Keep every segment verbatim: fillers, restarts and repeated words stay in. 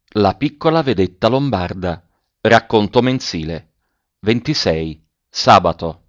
La piccola vedetta lombarda. Racconto mensile. ventisei. Sabato.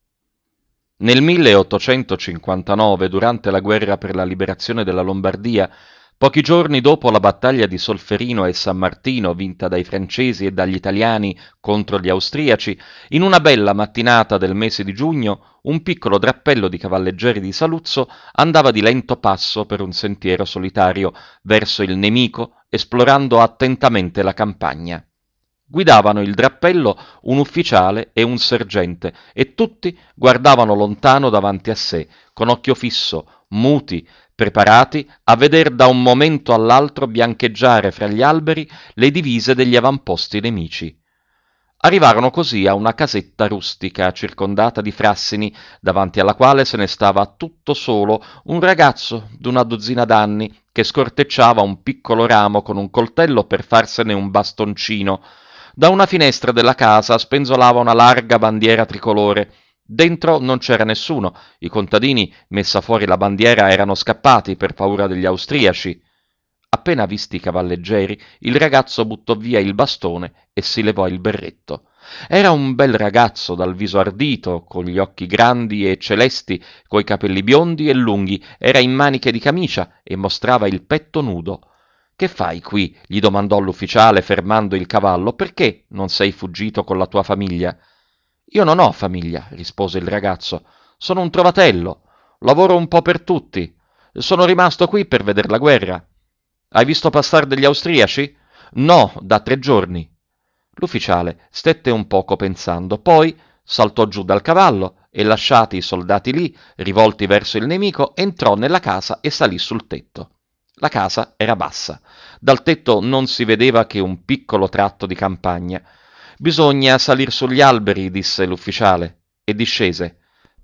Nel milleottocentocinquantanove, durante la guerra per la liberazione della Lombardia, pochi giorni dopo la battaglia di Solferino e San Martino vinta dai francesi e dagli italiani contro gli austriaci, in una bella mattinata del mese di giugno, un piccolo drappello di cavalleggeri di Saluzzo andava di lento passo per un sentiero solitario verso il nemico, esplorando attentamente la campagna. Guidavano il drappello un ufficiale e un sergente, e tutti guardavano lontano davanti a sé, con occhio fisso, muti, preparati a veder da un momento all'altro biancheggiare fra gli alberi le divise degli avamposti nemici. Arrivarono così a una casetta rustica circondata di frassini, davanti alla quale se ne stava tutto solo un ragazzo d'una dozzina d'anni che scortecciava un piccolo ramo con un coltello per farsene un bastoncino. Da una finestra della casa spenzolava una larga bandiera tricolore. Dentro non c'era nessuno, i contadini, messa fuori la bandiera, erano scappati per paura degli austriaci. Appena visti i cavalleggeri, il ragazzo buttò via il bastone e si levò il berretto. Era un bel ragazzo dal viso ardito, con gli occhi grandi e celesti, coi capelli biondi e lunghi, era in maniche di camicia e mostrava il petto nudo. «Che fai qui?» gli domandò l'ufficiale fermando il cavallo. «Perché non sei fuggito con la tua famiglia?» «Io non ho famiglia», rispose il ragazzo. «Sono un trovatello. Lavoro un po' per tutti. Sono rimasto qui per veder la guerra». «Hai visto passare degli austriaci?» «No, da tre giorni». L'ufficiale stette un poco pensando, poi saltò giù dal cavallo e, lasciati i soldati lì, rivolti verso il nemico, entrò nella casa e salì sul tetto. La casa era bassa. Dal tetto non si vedeva che un piccolo tratto di campagna. «Bisogna salir sugli alberi», disse l'ufficiale, e discese.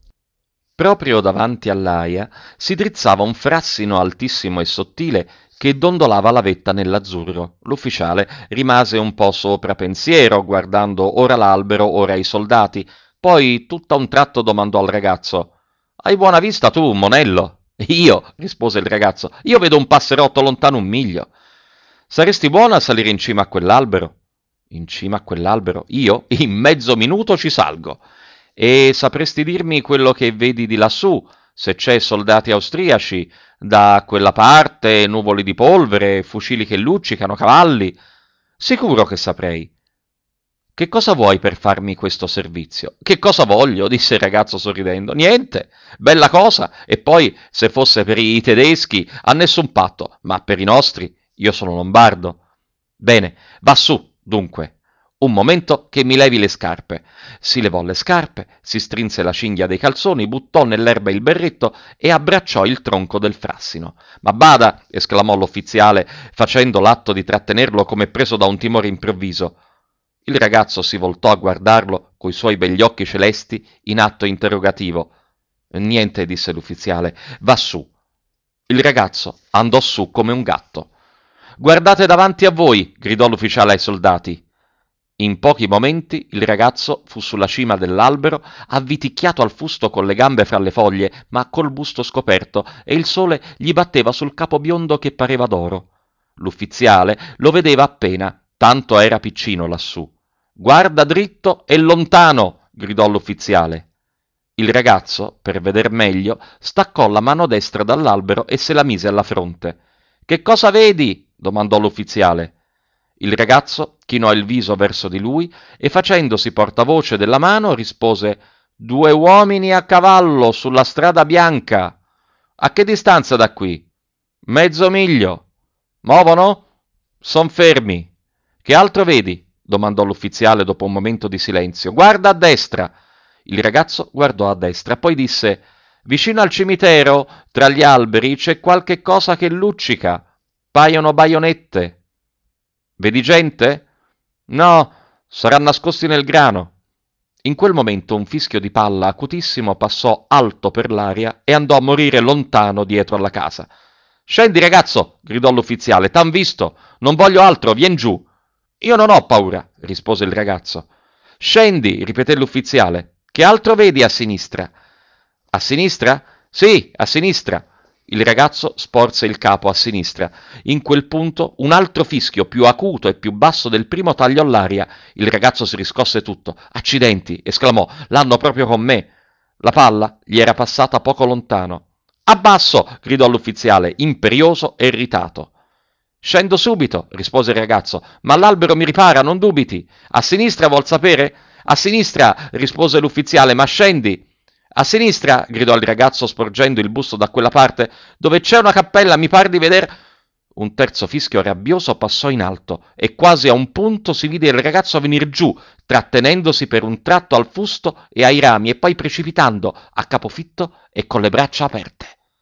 Proprio davanti all'aia si drizzava un frassino altissimo e sottile che dondolava la vetta nell'azzurro. L'ufficiale rimase un po' sopra pensiero, guardando ora l'albero, ora i soldati. Poi, tutto a un tratto, domandò al ragazzo: «Hai buona vista tu, monello?» «Io», rispose il ragazzo, «io vedo un passerotto lontano un miglio». «Saresti buono a salire in cima a quell'albero?» «In cima a quell'albero? Io? In mezzo minuto ci salgo». «E sapresti dirmi quello che vedi di lassù, se c'è soldati austriaci, da quella parte, nuvoli di polvere, fucili che luccicano, cavalli?» «Sicuro che saprei». «Che cosa vuoi per farmi questo servizio?» «Che cosa voglio?» disse il ragazzo sorridendo. «Niente, bella cosa, e poi se fosse per i tedeschi a nessun patto, ma per i nostri io sono lombardo». «Bene, va su, dunque. Un momento che mi levi le scarpe». Si levò le scarpe, si strinse la cinghia dei calzoni, buttò nell'erba il berretto e abbracciò il tronco del frassino. «Ma bada!» esclamò l'ufficiale, facendo l'atto di trattenerlo come preso da un timore improvviso. Il ragazzo si voltò a guardarlo coi suoi begli occhi celesti in atto interrogativo. «Niente», disse l'ufficiale, «va su». Il ragazzo andò su come un gatto. «Guardate davanti a voi!» gridò l'ufficiale ai soldati. In pochi momenti il ragazzo fu sulla cima dell'albero, avviticchiato al fusto con le gambe fra le foglie, ma col busto scoperto, e il sole gli batteva sul capo biondo che pareva d'oro. L'ufficiale lo vedeva appena, tanto era piccino lassù. «Guarda dritto e lontano!» gridò l'ufficiale. Il ragazzo, per veder meglio, staccò la mano destra dall'albero e se la mise alla fronte. «Che cosa vedi?» domandò l'ufficiale. Il ragazzo chinò il viso verso di lui e, facendosi portavoce della mano, rispose: «Due uomini a cavallo sulla strada bianca». «A che distanza da qui?» «Mezzo miglio». «Muovono?» «Son fermi». «Che altro vedi?» domandò l'ufficiale dopo un momento di silenzio. «Guarda a destra». Il ragazzo guardò a destra, poi disse: «Vicino al cimitero, tra gli alberi, c'è qualche cosa che luccica. Paiono baionette». «Vedi gente?» «No, saranno nascosti nel grano». In quel momento un fischio di palla acutissimo passò alto per l'aria e andò a morire lontano dietro alla casa. «Scendi, ragazzo!» gridò l'ufficiale. «T'han visto! Non voglio altro, vien giù!» «Io non ho paura», rispose il ragazzo. «Scendi», ripeté l'ufficiale. «Che altro vedi a sinistra?» «A sinistra?» «Sì, a sinistra». Il ragazzo sporse il capo a sinistra. In quel punto un altro fischio, più acuto e più basso del primo, tagliò l'aria. Il ragazzo si riscosse tutto. «Accidenti!» esclamò. «L'hanno proprio con me!» La palla gli era passata poco lontano. «Abbasso!» gridò l'ufficiale, imperioso e irritato. «Scendo subito!» rispose il ragazzo. «Ma l'albero mi ripara, non dubiti!» «A sinistra, vuol sapere?» «A sinistra!» rispose l'ufficiale. «Ma scendi!» «A sinistra!» gridò il ragazzo sporgendo il busto da quella parte. «Dove c'è una cappella, mi pare di vedere...» Un terzo fischio rabbioso passò in alto e quasi a un punto si vide il ragazzo venir giù, trattenendosi per un tratto al fusto e ai rami e poi precipitando a capofitto e con le braccia aperte.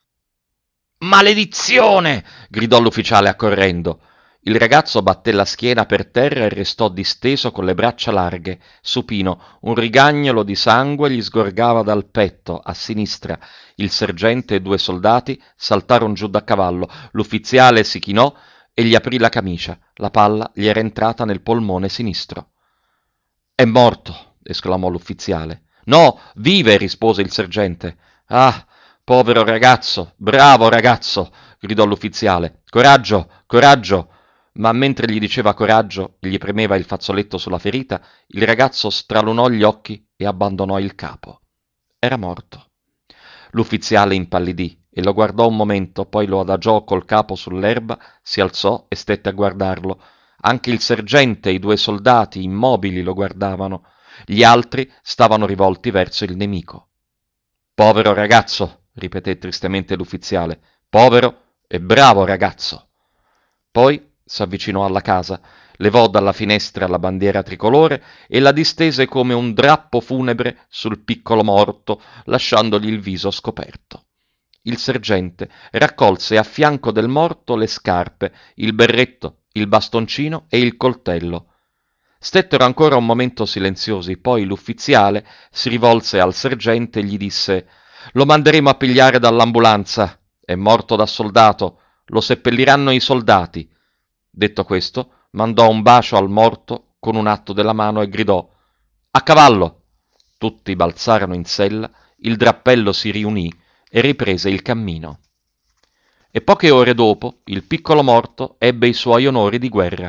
«Maledizione!» gridò l'ufficiale accorrendo. Il ragazzo batté la schiena per terra e restò disteso con le braccia larghe, supino. Un rigagnolo di sangue gli sgorgava dal petto, a sinistra. Il sergente e due soldati saltarono giù da cavallo. L'ufficiale si chinò e gli aprì la camicia. La palla gli era entrata nel polmone sinistro. «È morto!» esclamò l'ufficiale. «No, vive!» rispose il sergente. «Ah, povero ragazzo! Bravo ragazzo!» gridò l'ufficiale. «Coraggio! Coraggio!» Ma mentre gli diceva coraggio e gli premeva il fazzoletto sulla ferita, il ragazzo stralunò gli occhi e abbandonò il capo. Era morto. L'ufficiale impallidì e lo guardò un momento, poi lo adagiò col capo sull'erba, si alzò e stette a guardarlo. Anche il sergente e i due soldati immobili lo guardavano. Gli altri stavano rivolti verso il nemico. «Povero ragazzo!» ripeté tristemente l'ufficiale. «Povero e bravo ragazzo!» Poi s'avvicinò alla casa, levò dalla finestra la bandiera tricolore e la distese come un drappo funebre sul piccolo morto, lasciandogli il viso scoperto. Il sergente raccolse a fianco del morto le scarpe, il berretto, il bastoncino e il coltello. Stettero ancora un momento silenziosi, poi l'ufficiale si rivolse al sergente e gli disse: «Lo manderemo a pigliare dall'ambulanza. È morto da soldato. Lo seppelliranno i soldati». Detto questo, mandò un bacio al morto con un atto della mano e gridò: «A cavallo!» Tutti balzarono in sella, il drappello si riunì e riprese il cammino. E poche ore dopo il piccolo morto ebbe i suoi onori di guerra.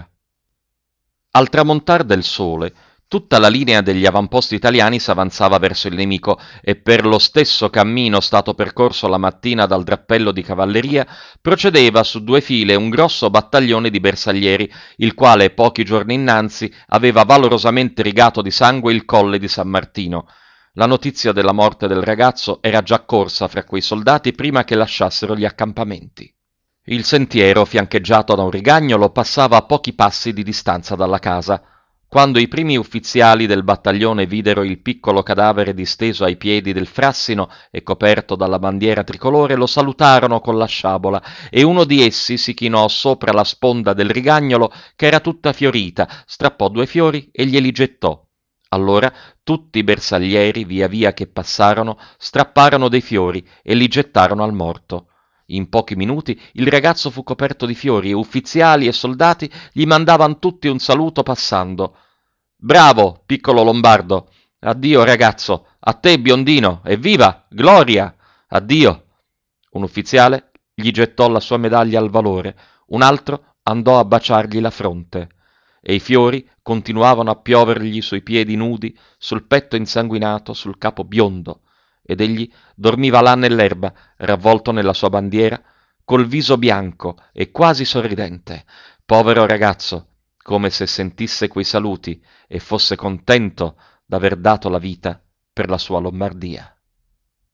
Al tramontar del sole, tutta la linea degli avamposti italiani s'avanzava verso il nemico e per lo stesso cammino stato percorso la mattina dal drappello di cavalleria procedeva su due file un grosso battaglione di bersaglieri, il quale pochi giorni innanzi aveva valorosamente rigato di sangue il colle di San Martino. La notizia della morte del ragazzo era già corsa fra quei soldati prima che lasciassero gli accampamenti. Il sentiero, fiancheggiato da un rigagnolo, passava a pochi passi di distanza dalla casa. Quando i primi ufficiali del battaglione videro il piccolo cadavere disteso ai piedi del frassino e coperto dalla bandiera tricolore, lo salutarono con la sciabola e uno di essi si chinò sopra la sponda del rigagnolo, che era tutta fiorita, strappò due fiori e glieli gettò. Allora tutti i bersaglieri, via via che passarono, strapparono dei fiori e li gettarono al morto. In pochi minuti il ragazzo fu coperto di fiori e ufficiali e soldati gli mandavan tutti un saluto passando. «Bravo, piccolo Lombardo! Addio, ragazzo! A te, biondino! Evviva! Gloria! Addio!» Un ufficiale gli gettò la sua medaglia al valore, un altro andò a baciargli la fronte, e i fiori continuavano a piovergli sui piedi nudi, sul petto insanguinato, sul capo biondo, ed egli dormiva là nell'erba, ravvolto nella sua bandiera, col viso bianco e quasi sorridente. Povero ragazzo, come se sentisse quei saluti e fosse contento d'aver dato la vita per la sua Lombardia.